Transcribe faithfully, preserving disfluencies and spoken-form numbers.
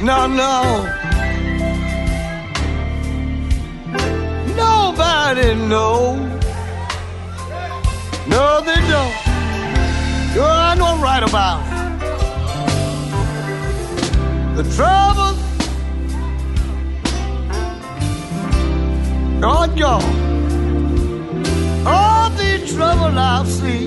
No, no. Nobody knows. No, they don't. Sure, I know right about it. The trouble, God, God, all the trouble I've seen.